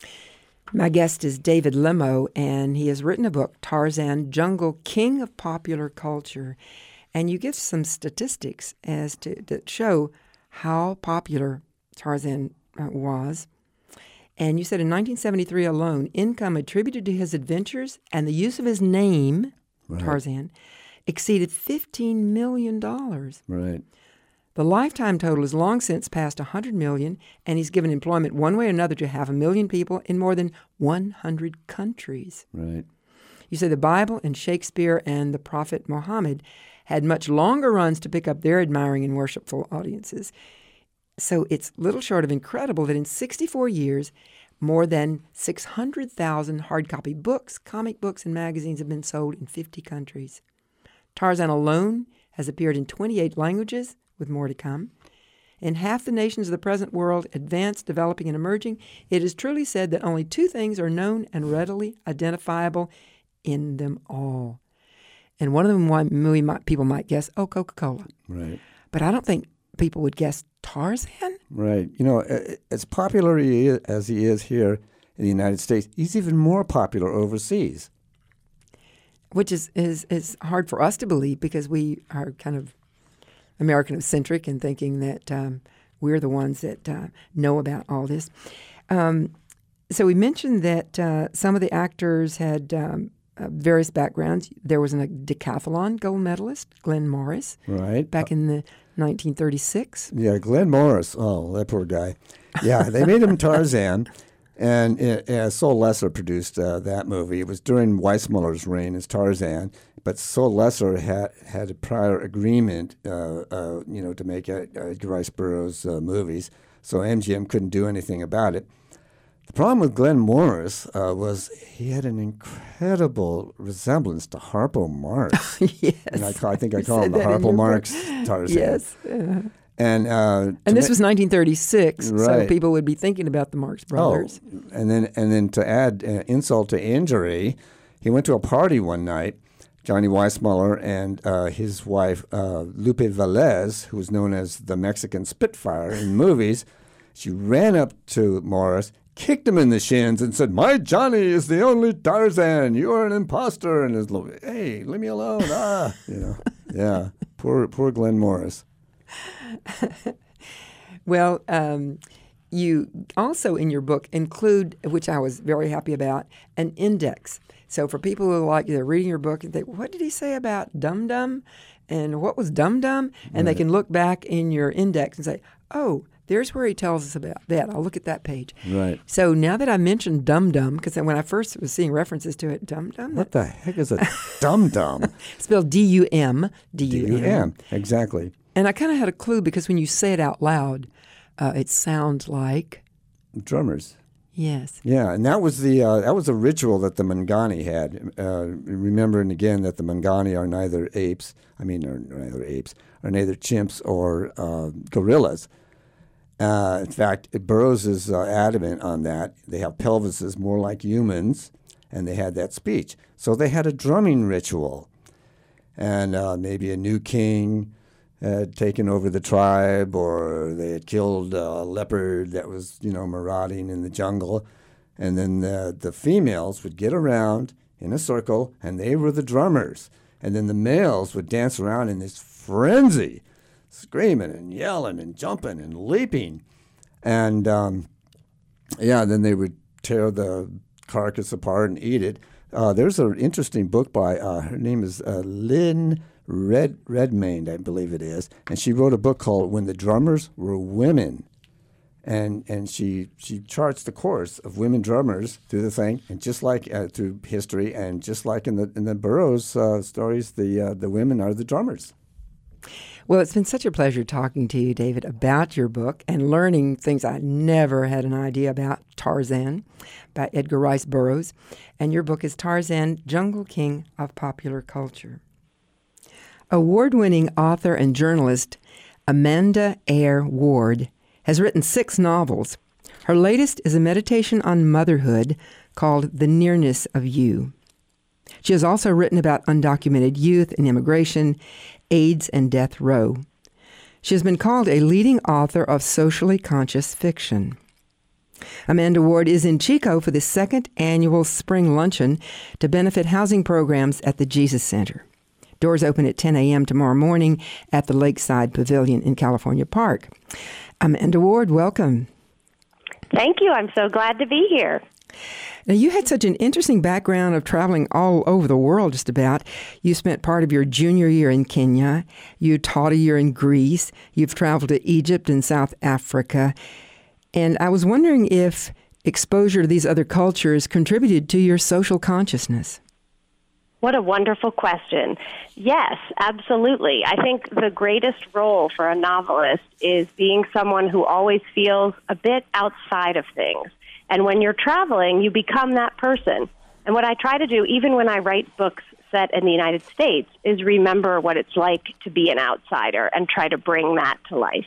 My guest is David Limo, and he has written a book, Tarzan, Jungle King of Popular Culture. And you give some statistics as to that show how popular Tarzan uh, was. And you said in nineteen seventy-three alone, income attributed to his adventures and the use of his name, Right. Tarzan, exceeded fifteen million dollars. Right. The lifetime total has long since passed one hundred million dollars, and he's given employment one way or another to half a million people in more than one hundred countries. Right. You say the Bible and Shakespeare and the prophet Muhammad had much longer runs to pick up their admiring and worshipful audiences. So it's little short of incredible that in sixty-four years, more than six hundred thousand hard copy books, comic books, and magazines have been sold in fifty countries. Tarzan alone has appeared in twenty-eight languages, with more to come. In half the nations of the present world, advanced, developing, and emerging, it is truly said that only two things are known and readily identifiable in them all. And one of them, why we might, people might guess, oh, Coca-Cola. Right. But I don't think people would guess Tarzan. Right. You know, a- as popular he is, as he is here in the United States, he's even more popular overseas. Which is, is, is hard for us to believe because we are kind of American-centric and thinking that um, we're the ones that uh, know about all this. Um, so we mentioned that uh, some of the actors had um, uh, various backgrounds. There was a decathlon gold medalist, Glenn Morris, Right. back in the nineteen thirty-six. Yeah, Glenn Morris. Oh, that poor guy. Yeah, they made him Tarzan, and uh, uh, Sol Lesser produced uh, that movie. It was during Weissmuller's reign as Tarzan, but Sol Lesser had had a prior agreement, uh, uh, you know, to make uh, Edgar Rice Burroughs uh, movies, so M G M couldn't do anything about it. The problem with Glenn Morris uh, was he had an incredible resemblance to Harpo Marx. Yes. And I, call, I think I You call him said the that in Harpo your Marx book. Tarzan. Yes. Uh, And uh, and this ma- was nineteen thirty-six, so Right. people would be thinking about the Marx Brothers. Oh, and then and then to add uh, insult to injury, he went to a party one night. Johnny Weissmuller and uh, his wife uh, Lupe Velez, who was known as the Mexican Spitfire in movies, she ran up to Morris, kicked him in the shins, and said, "My Johnny is the only Tarzan. You are an imposter." And his little, hey, leave me alone. Ah, you know, yeah, poor poor Glenn Morris. Well, um, you also in your book include, which I was very happy about, an index. So for people who like they're reading your book and think, what did he say about Dum Dum? And what was Dum Dum? And they can look back in your index and say, oh, there's where he tells us about that. I'll look at that page. Right. So now that I mentioned Dum Dum, because when I first was seeing references to it, Dum Dum. What the heck is a Dum Dum? Spelled D U M. D U M. D U M, exactly. And I kind of had a clue because when you say it out loud, uh, it sounds like drummers. Yes. Yeah, and that was the uh, that was a ritual that the Mangani had. Uh, remembering again that the Mangani are neither apes. I mean, are neither apes, are neither chimps or uh, gorillas. Uh, in fact, Burroughs is uh, adamant on that. They have pelvises more like humans, and they had that speech. So they had a drumming ritual, and uh, maybe a new king had taken over the tribe, or they had killed a leopard that was, you know, marauding in the jungle. And then the, the females would get around in a circle, and they were the drummers. And then the males would dance around in this frenzy, screaming and yelling and jumping and leaping. And, um, yeah, then they would tear the carcass apart and eat it. Uh, there's an interesting book by, uh, her name is uh, Lynn Red Redmayne, I believe it is, and she wrote a book called "When the Drummers Were Women," and and she she charts the course of women drummers through the thing, and just like uh, through history, and just like in the in the Burroughs uh, stories, the uh, the women are the drummers. Well, it's been such a pleasure talking to you, David, about your book and learning things I never had an idea about. Tarzan by Edgar Rice Burroughs, and your book is Tarzan, Jungle King of Popular Culture. Award-winning author and journalist Amanda Ayer Ward has written six novels. Her latest is a meditation on motherhood called The Nearness of You. She has also written about undocumented youth and immigration, AIDS, and death row. She has been called a leading author of socially conscious fiction. Amanda Ward is in Chico for the second annual spring luncheon to benefit housing programs at the Jesus Center. Doors open at ten a.m. tomorrow morning at the Lakeside Pavilion in California Park. Amanda Ward, welcome. Thank you. I'm so glad to be here. Now, you had such an interesting background of traveling all over the world, just about. You spent part of your junior year in Kenya. You taught a year in Greece. You've traveled to Egypt and South Africa. And I was wondering if exposure to these other cultures contributed to your social consciousness. What a wonderful question. Yes, absolutely. I think the greatest role for a novelist is being someone who always feels a bit outside of things. And when you're traveling, you become that person. And what I try to do, even when I write books set in the United States, is remember what it's like to be an outsider and try to bring that to life.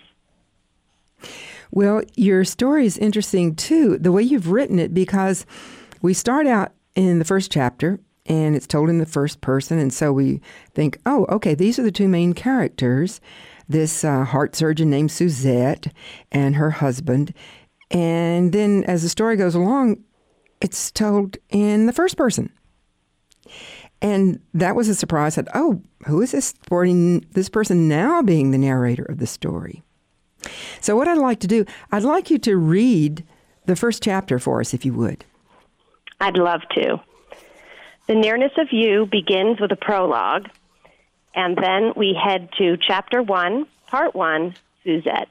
Well, your story is interesting, too, the way you've written it, because we start out in the first chapter, and it's told in the first person, and so we think, oh, okay, these are the two main characters, this uh, heart surgeon named Suzette and her husband. And then as the story goes along, it's told in the first person. And that was a surprise. I said, oh, who is this sporting, this person now being the narrator of the story? So what I'd like to do, I'd like you to read the first chapter for us, if you would. I'd love to. The Nearness of You begins with a prologue, and then we head to Chapter one, Part one, Suzette.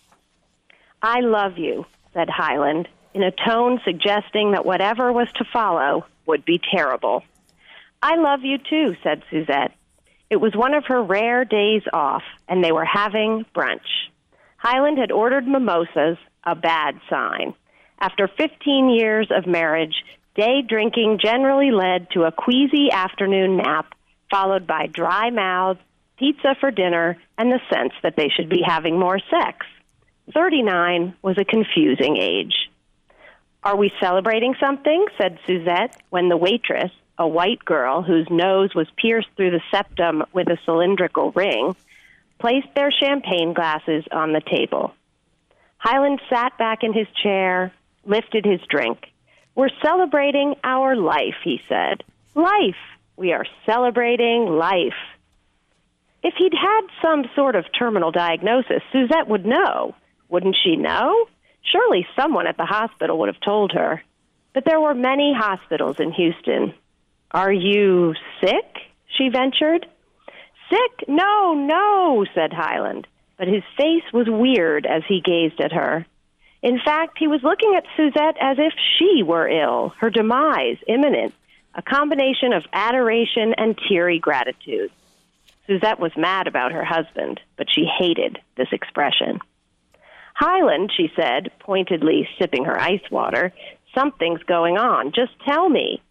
I love you, said Highland, in a tone suggesting that whatever was to follow would be terrible. I love you, too, said Suzette. It was one of her rare days off, and they were having brunch. Highland had ordered mimosas, a bad sign. After fifteen years of marriage, day drinking generally led to a queasy afternoon nap, followed by dry mouths, pizza for dinner, and the sense that they should be having more sex. Thirty-nine was a confusing age. Are we celebrating something? Said Suzette, when the waitress, a white girl whose nose was pierced through the septum with a cylindrical ring, placed their champagne glasses on the table. Highland sat back in his chair, lifted his drink. We're celebrating our life, he said. Life. We are celebrating life. If he'd had some sort of terminal diagnosis, Suzette would know. Wouldn't she know? Surely someone at the hospital would have told her. But there were many hospitals in Houston. Are you sick? She ventured. Sick? No, no, said Highland. but his face was weird as he gazed at her. In fact, he was looking at Suzette as if she were ill, her demise imminent, a combination of adoration and teary gratitude. Suzette was mad about her husband, but she hated this expression. Hyland, she said, pointedly sipping her ice water, something's going on. Just tell me.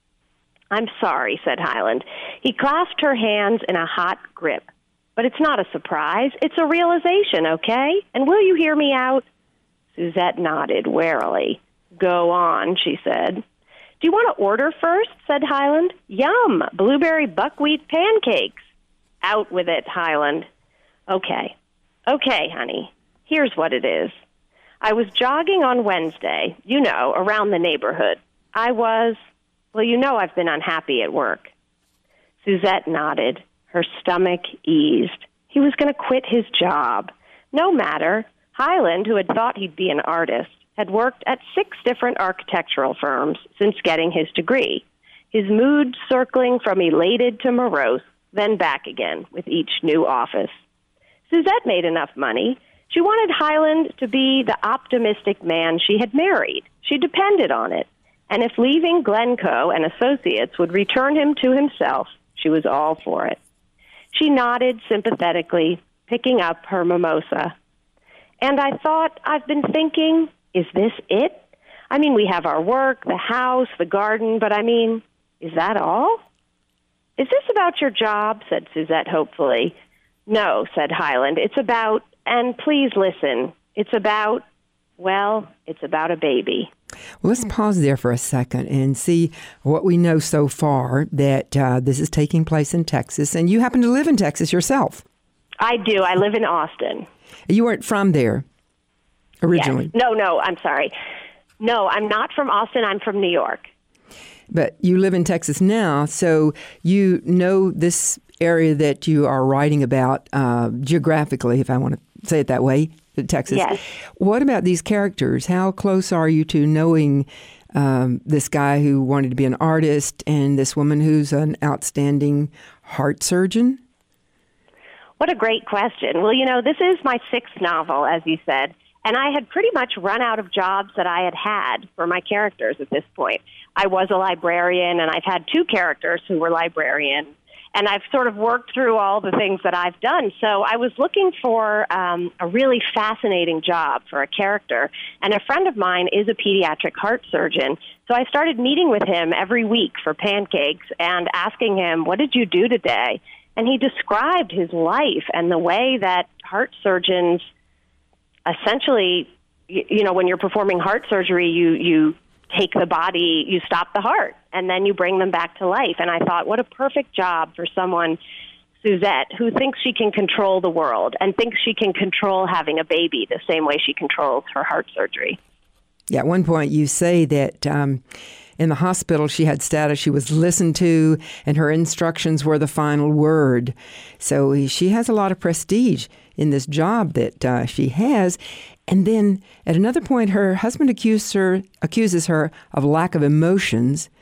I'm sorry, said Hyland. He clasped her hands in a hot grip. But it's not a surprise. It's a realization, okay? And will you hear me out? Suzette nodded warily. Go on, she said. Do you want to order first? Said Hyland. Yum! Blueberry buckwheat pancakes. Out with it, Hyland. Okay. Okay, honey. Here's what it is. I was jogging on Wednesday, you know, around the neighborhood. I was, well, you know I've been unhappy at work. Suzette nodded. Her stomach eased. He was going to quit his job. No matter. Hyland, who had thought he'd be an artist, had worked at six different architectural firms since getting his degree, his mood circling from elated to morose, then back again with each new office. Suzette made enough money. She wanted Hyland to be the optimistic man she had married. She depended on it. And if leaving Glencoe and Associates would return him to himself, she was all for it. She nodded sympathetically, picking up her mimosa. And I thought, I've been thinking, is this it? I mean, we have our work, the house, the garden, but I mean, is that all? Is this about your job? Said Suzette hopefully. No, said Hyland. It's about, and please listen, it's about, well, it's about a baby. Well, let's pause there for a second and see what we know so far, that uh, this is taking place in Texas, and you happen to live in Texas yourself. I do. I live in Austin. You weren't from there originally? Yes. No, no, I'm sorry. No, I'm not from Austin. I'm from New York. But you live in Texas now, so you know this area that you are writing about uh, geographically, if I want to say it that way, Texas. Yes. What about these characters? How close are you to knowing um, this guy who wanted to be an artist and this woman who's an outstanding heart surgeon? What a great question. Well, you know, this is my sixth novel, as you said, and I had pretty much run out of jobs that I had had for my characters at this point. I was a librarian, and I've had two characters who were librarians, and I've sort of worked through all the things that I've done. So I was looking for um, a really fascinating job for a character, and a friend of mine is a pediatric heart surgeon. So I started meeting with him every week for pancakes and asking him, what did you do today? And he described his life and the way that heart surgeons essentially, you, you know, when you're performing heart surgery, you, you take the body, you stop the heart, and then you bring them back to life. And I thought, what a perfect job for someone, Suzette, who thinks she can control the world and thinks she can control having a baby the same way she controls her heart surgery. Yeah, at one point you say that um, in the hospital she had status, she was listened to, and her instructions were the final word. So she has a lot of prestige in this job that uh, she has. And then at another point, her husband accused her, accuses her of lack of emotions.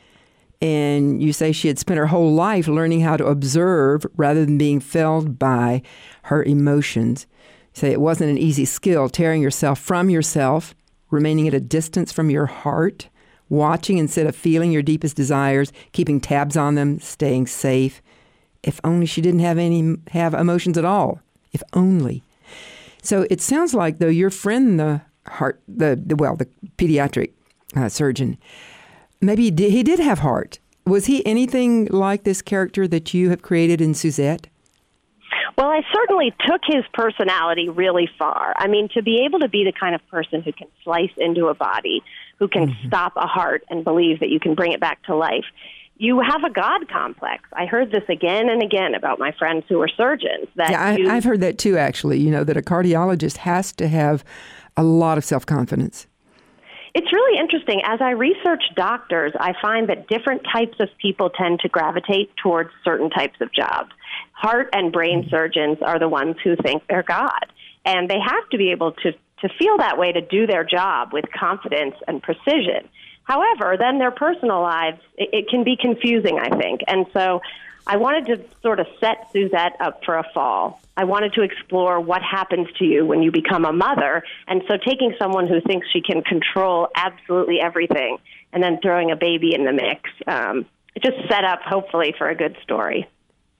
And you say she had spent her whole life learning how to observe rather than being felled by her emotions. You say it wasn't an easy skill, tearing yourself from yourself, remaining at a distance from your heart, watching instead of feeling your deepest desires, keeping tabs on them, staying safe. If only she didn't have any have emotions at all. If only. So it sounds like, though, your friend, the heart, the, the well, the pediatric uh, surgeon, maybe he did, he did have heart. Was he anything like this character that you have created in Suzette? Well, I certainly took his personality really far. I mean, to be able to be the kind of person who can slice into a body, who can mm-hmm. stop a heart and believe that you can bring it back to life, you have a God complex. I heard this again and again about my friends who are surgeons. That yeah, I, you, I've heard that too, actually, you know, that a cardiologist has to have a lot of self-confidence. It's really interesting. As I research doctors, I find that different types of people tend to gravitate towards certain types of jobs. Heart and brain mm-hmm. surgeons are the ones who think they're God, and they have to be able to, to feel that way to do their job with confidence and precision. However, then their personal lives, it, it can be confusing, I think. And so I wanted to sort of set Suzette up for a fall. I wanted to explore what happens to you when you become a mother. And so taking someone who thinks she can control absolutely everything and then throwing a baby in the mix, um, it just set up, hopefully, for a good story.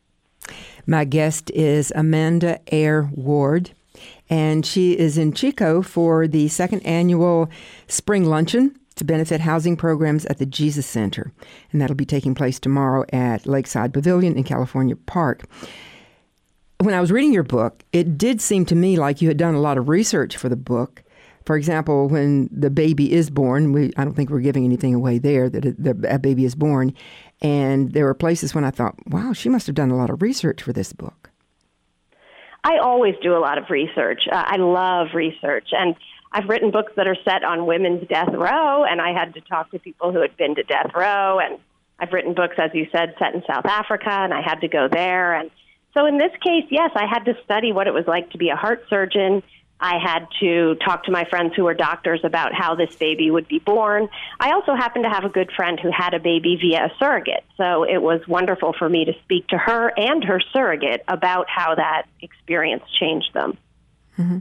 My guest is Amanda Eyre Ward, and she is in Chico for the second annual Spring Luncheon to benefit housing programs at the Jesus Center. And that'll be taking place tomorrow at Lakeside Pavilion in California Park. When I was reading your book, it did seem to me like you had done a lot of research for the book. For example, when the baby is born, we, I don't think we're giving anything away there, that it, the a baby is born. And there were places when I thought, wow, she must have done a lot of research for this book. I always do a lot of research. Uh, I love research. And I've written books that are set on women's death row, and I had to talk to people who had been to death row. And I've written books, as you said, set in South Africa, and I had to go there. And so in this case, yes, I had to study what it was like to be a heart surgeon. I had to talk to my friends who were doctors about how this baby would be born. I also happened to have a good friend who had a baby via a surrogate, so it was wonderful for me to speak to her and her surrogate about how that experience changed them. Mm-hmm.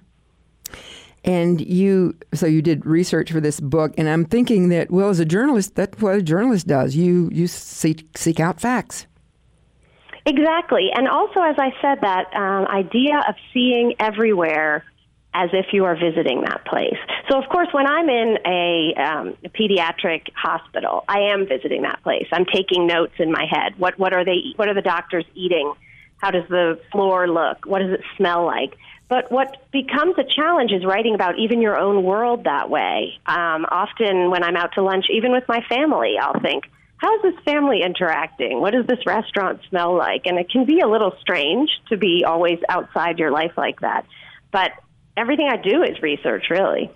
And you, so you did research for this book, and I'm thinking that, well, as a journalist, that's what a journalist does. You you seek, seek out facts. Exactly. And also, as I said, that um, idea of seeing everywhere as if you are visiting that place. So, of course, when I'm in a, um, a pediatric hospital, I am visiting that place. I'm taking notes in my head. What what are they? What are the doctors eating? How does the floor look? What does it smell like? But what becomes a challenge is writing about even your own world that way. Um, often when I'm out to lunch, even with my family, I'll think, how is this family interacting? What does this restaurant smell like? And it can be a little strange to be always outside your life like that. But everything I do is research, really.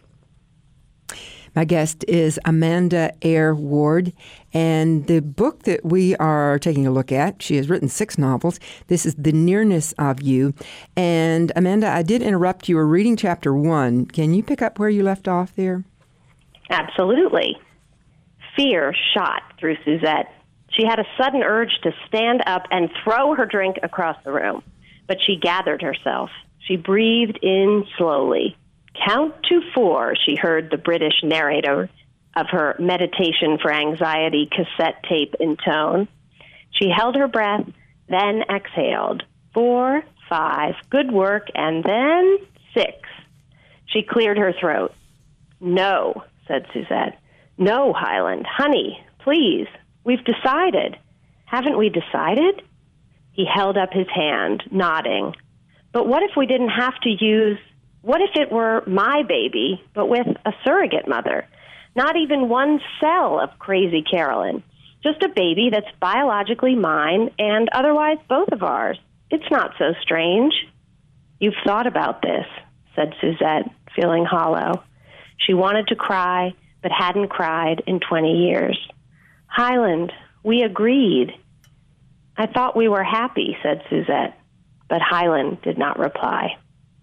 My guest is Amanda Eyre Ward, and the book that we are taking a look at, she has written six novels. This is The Nearness of You. And Amanda, I did interrupt. You were reading chapter one. Can you pick up where you left off there? Absolutely. Fear shot through Suzette. She had a sudden urge to stand up and throw her drink across the room, but she gathered herself. She breathed in slowly. Count to four, she heard the British narrator of her Meditation for Anxiety cassette tape intone. She held her breath, then exhaled. Four, five, good work, and then six. She cleared her throat. No, said Suzette. No, Hyland. Honey, please. We've decided. Haven't we decided? He held up his hand, nodding. But what if we didn't have to use, what if it were my baby, but with a surrogate mother? Not even one cell of crazy Carolyn. Just a baby that's biologically mine and otherwise both of ours. It's not so strange. You've thought about this, said Suzette, feeling hollow. She wanted to cry, but hadn't cried in twenty years. Hyland, we agreed. I thought we were happy, said Suzette. But Hyland did not reply.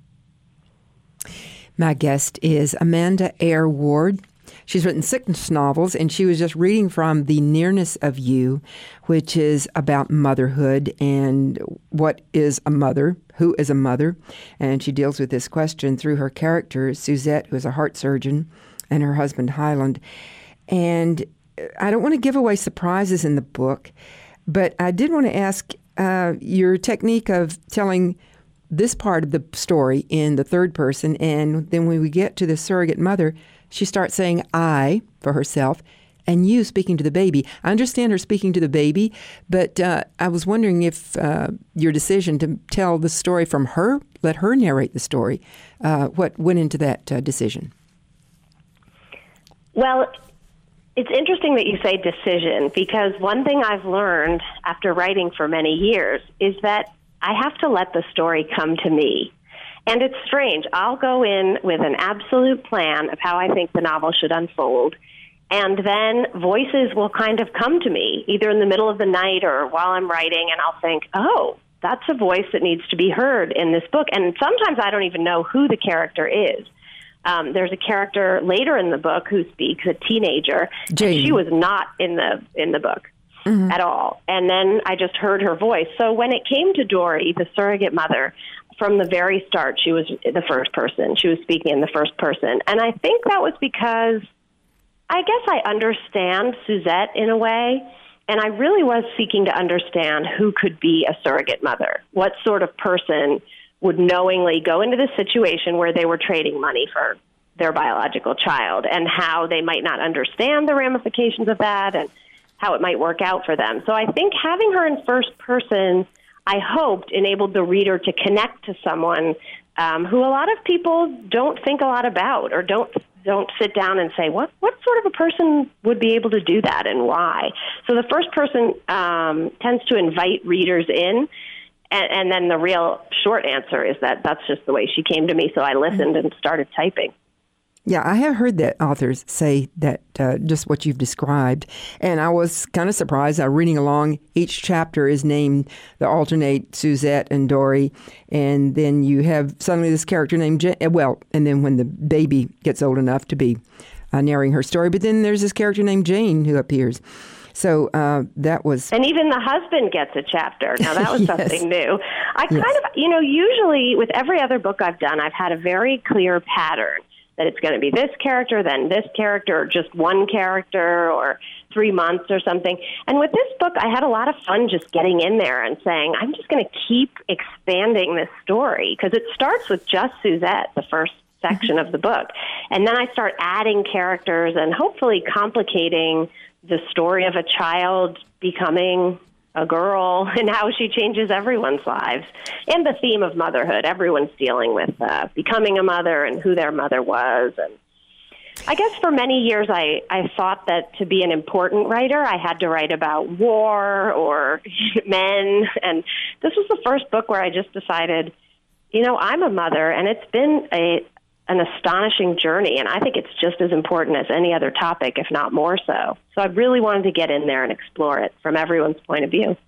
My guest is Amanda Eyre Ward. She's written six novels, and she was just reading from The Nearness of You, which is about motherhood and what is a mother, who is a mother. And she deals with this question through her characters, Suzette, who is a heart surgeon, and her husband, Hyland. And I don't want to give away surprises in the book, but I did want to ask Uh, your technique of telling this part of the story in the third person, and then when we get to the surrogate mother, she starts saying I for herself, and you speaking to the baby. I understand her speaking to the baby, but uh, I was wondering if uh, your decision to tell the story from her, let her narrate the story, uh, what went into that uh, decision? Well, it's interesting that you say decision, because one thing I've learned after writing for many years is that I have to let the story come to me. And it's strange. I'll go in with an absolute plan of how I think the novel should unfold, and then voices will kind of come to me, either in the middle of the night or while I'm writing, and I'll think, oh, that's a voice that needs to be heard in this book. And sometimes I don't even know who the character is. Um, there's a character later in the book who speaks, a teenager. Jane. And she was not in the in the book. mm-hmm. at all. And then I just heard her voice. So when it came to Dory, the surrogate mother, from the very start, she was the first person. She was speaking in the first person. And I think that was because I guess I understand Suzette in a way, and I really was seeking to understand who could be a surrogate mother. What sort of person would knowingly go into this situation where they were trading money for their biological child, and how they might not understand the ramifications of that and how it might work out for them. So I think having her in first person, I hoped, enabled the reader to connect to someone um, who a lot of people don't think a lot about, or don't don't sit down and say, what what sort of a person would be able to do that and why? So the first person um, tends to invite readers in, and, and then the real short answer is that that's just the way she came to me, so I listened and started typing. Yeah, I have heard that authors say that uh, just what you've described, and I was kind of surprised. I'm reading along. Each chapter is named the alternate Suzette and Dory, and then you have suddenly this character named Jane. Well, and then when the baby gets old enough to be uh, narrating her story, but then there's this character named Jane who appears. So uh, that was... And even the husband gets a chapter. Now, that was yes. something new. I yes. kind of, you know, usually with every other book I've done, I've had a very clear pattern that it's going to be this character, then this character, or just one character, or three months or something. And with this book, I had a lot of fun just getting in there and saying, I'm just going to keep expanding this story, because it starts with just Suzette, the first section of the book. And then I start adding characters and hopefully complicating the story of a child becoming a girl and how she changes everyone's lives, and the theme of motherhood. Everyone's dealing with uh, becoming a mother and who their mother was. And I guess for many years I, I thought that to be an important writer, I had to write about war or men. And this was the first book where I just decided, you know, I'm a mother, and it's been a an astonishing journey, and I think it's just as important as any other topic, if not more so. So I really wanted to get in there and explore it from everyone's point of view.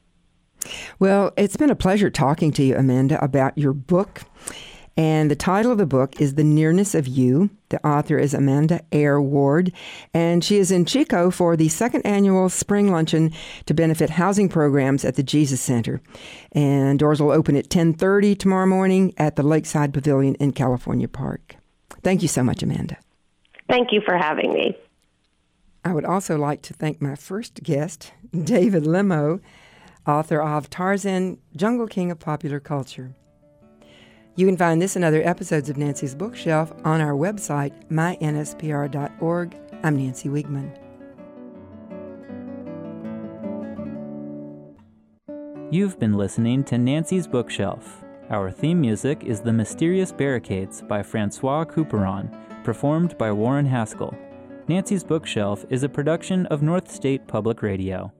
Well, it's been a pleasure talking to you, Amanda, about your book. And the title of the book is The Nearness of You. The author is Amanda Eyre Ward, and she is in Chico for the second annual spring luncheon to benefit housing programs at the Jesus Center. And doors will open at ten thirty tomorrow morning at the Lakeside Pavilion in California Park. Thank you so much, Amanda. Thank you for having me. I would also like to thank my first guest, David Limo, author of Tarzan, Jungle King of Popular Culture. You can find this and other episodes of Nancy's Bookshelf on our website, my N S P R dot org. I'm Nancy Wiegman. You've been listening to Nancy's Bookshelf. Our theme music is The Mysterious Barricades by Francois Couperin, performed by Warren Haskell. Nancy's Bookshelf is a production of North State Public Radio.